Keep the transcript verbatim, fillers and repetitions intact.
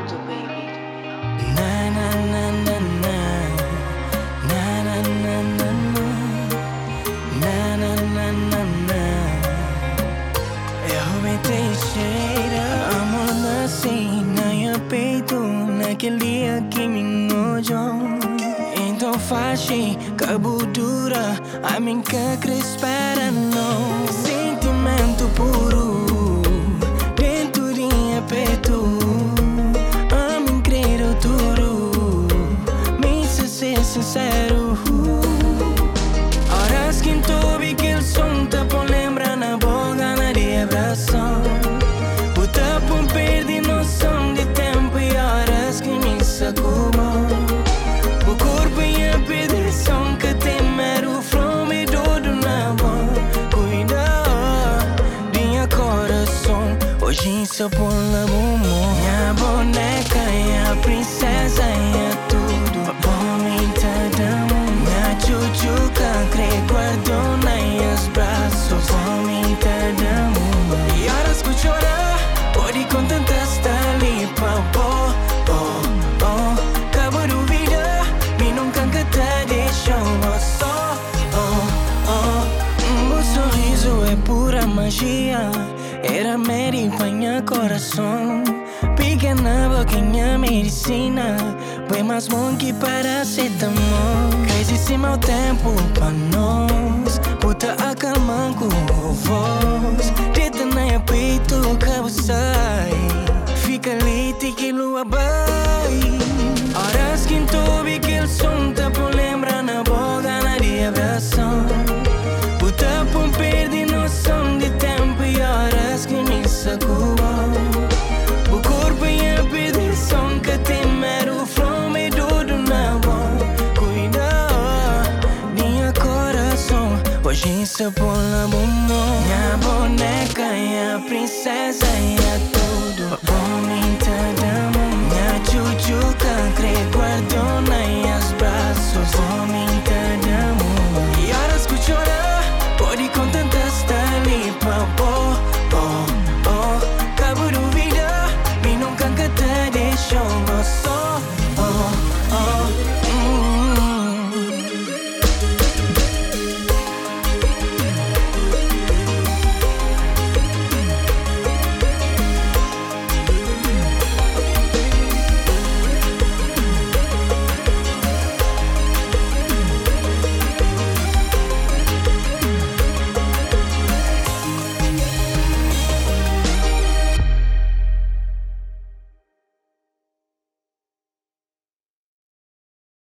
tudo, baby. Na na na na na. Na na na na na. Na na na na na. Eu me cheira, amor nasci na minha peito naquele dia que me enojou. Então faz cabudura, a mim que espera não. Sentimento puro dentro de minha peito, a mim crer tudo, me se ser sincero. Horas que tu vi que o som tá por lembrar na boca na de abraço. O tapo perdi noção de tempo e horas que me sacou. O corpo e a pedição que temer o fome todo na mão. Cuida de minha coração, hoje só por la bumbum. Minha boneca e a princesa e a tudo. Bonita dama, minha chuchuca, crê guardou nos braços. Bonita dama, e horas que chorar, pode contentar estar ali pra pôr. Oh, oh, acabo de vida, me nunca que te deixou só. Oh, oh, o sorriso é pura magia, era médio pra minha coração. Pequena boquinha medicina, bem mais bom que paracetamol. Crazy sim mau tempo pra nós, puta acalmar com o voz. Dita na peito, cabo sai, fica leite que lua vai. Horas que tu vi que o som tá por lembrar na boca na de abração. Puta por perdi noção de tempo e horas que me sacou. O corpo e a pedição que temer o fome tudo na mão. Cuida de minha coração, hoje só por la bumbum. Minha boneca e a princesa e a tudo. Bonita dama, minha chuchuca, crê guardou nos braços.